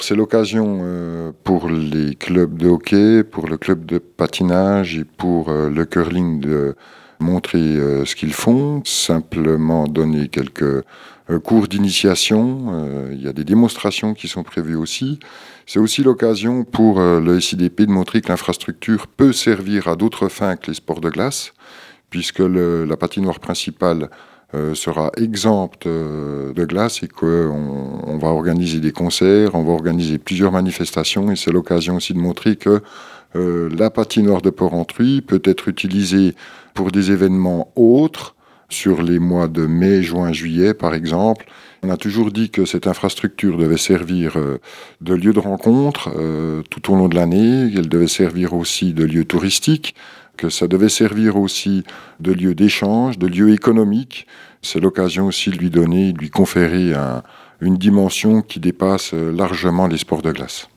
C'est l'occasion pour les clubs de hockey, pour le club de patinage et pour le curling de montrer ce qu'ils font, simplement donner quelques cours d'initiation. Il y a des démonstrations qui sont prévues aussi. C'est aussi l'occasion pour le SIDP de montrer que l'infrastructure peut servir à d'autres fins que les sports de glace, puisque la patinoire principale sera exempte de glace et qu'on va organiser des concerts, on va organiser plusieurs manifestations et c'est l'occasion aussi de montrer que la patinoire de Porrentruy peut être utilisée pour des événements autres, sur les mois de mai, juin, juillet par exemple. On a toujours dit que cette infrastructure devait servir de lieu de rencontre tout au long de l'année, elle devait servir aussi de lieu touristique, que ça devait servir aussi de lieu d'échange, de lieu économique. C'est l'occasion aussi de lui donner, de lui conférer une dimension qui dépasse largement les sports de glace.